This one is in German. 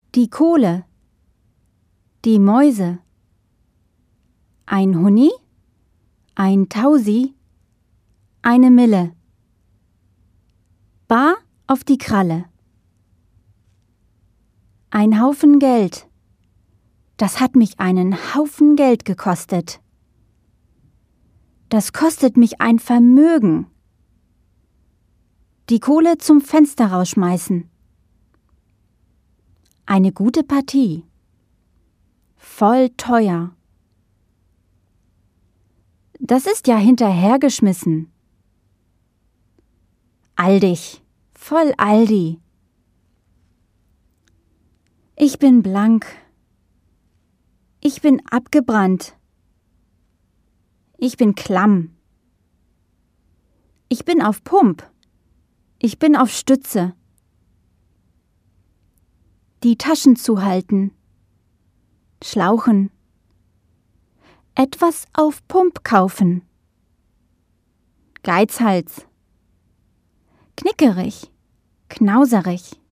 Die Kohle, die Mäuse, ein Huni, ein Tausi, eine Mille, bar auf die Kralle. Ein Haufen Geld, das hat mich einen Haufen Geld gekostet. Das kostet mich ein Vermögen. Die Kohle zum Fenster rausschmeißen. Eine gute Partie. Voll teuer. Das ist ja hinterhergeschmissen. Aldig. Voll Aldi. Ich bin blank. Ich bin abgebrannt. Ich bin klamm. Ich bin auf Pump. Ich bin auf Stütze. Die Taschen zuhalten. Schlauchen. Etwas auf Pump kaufen. Geizhals. Knickerig. Knauserig.